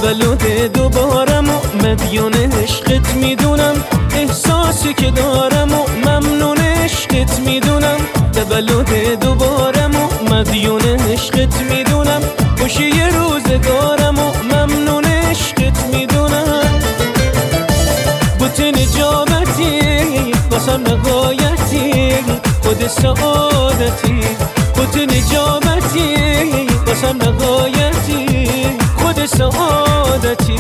تولد دوبارم و مدیون عشقت میدونم، احساسی که دارم و ممنون عشقت میدونم. تولد دوبارم و مدیون عشقت میدونم، خوشی روزگارم و ممنون عشقت میدونم. بوت نجابتی واسم نهایتی، خود سعادتی. بوت نجابتی واسم نهایتی، خود سعادتی.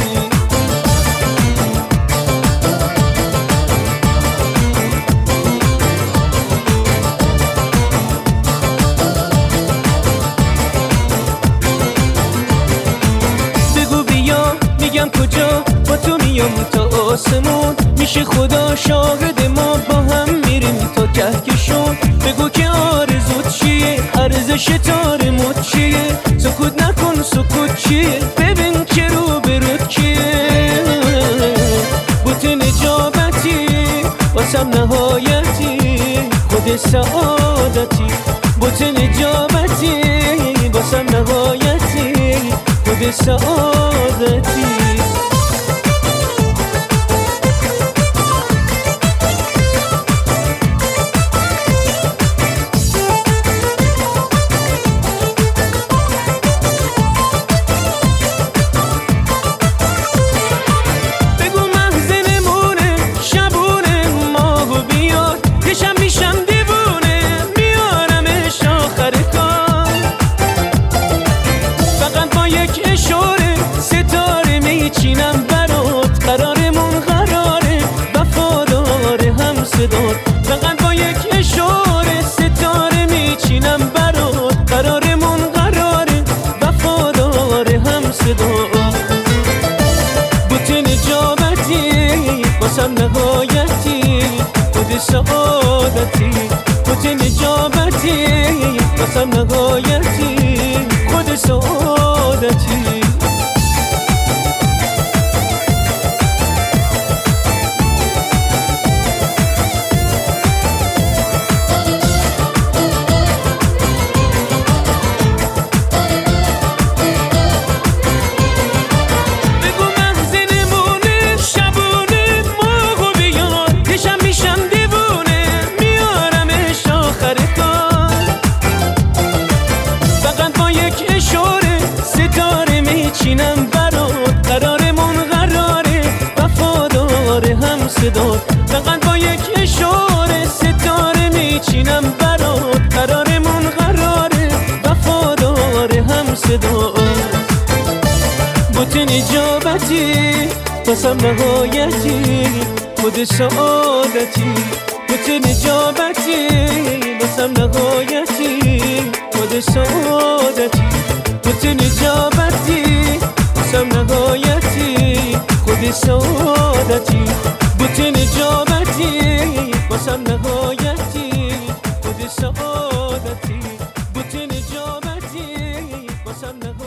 بگو بیا میگم کجا، با تو میام تا آسمون، میشه خدا شاهد ما با هم میریم تا کهکشون. بگو که آرزوت چیه، ارزش تارموت چیه، سکوت نکن سکوت چیه، ببین که رو برود کیه. بوت نجابتی واسم نهایتی، خود سعادتی. بوت نجابتی واسم نهایتی، خود سعادتی. چینم برات قرارمون قراره، وفادار هم صدات. فقط با یک اشاره ستاره میچینم برات، قرارمون قراره، وفادار هم صدات. بوت نجابتی واسم نهایتی، خود سعادتی. بوت نجابتی واسم نهایتی، خود سعادتی. چینم برات قرارمون قراره، وفادار هم صدات. فقط با یک اشاره ستاره میچینم برات، قرارمون قراره، وفادار هم صدات. بوت نجابتی واسم نهایتی، خود سعادتی. بوت نجابتی واسم نهایتی، خود سعادتی. بوت نجابتی واسم نهایتی، خود سعادتی. بوت نجابتی واسم نهایتی، خود سعادتی. بوت نجابتی واسم نهایتی.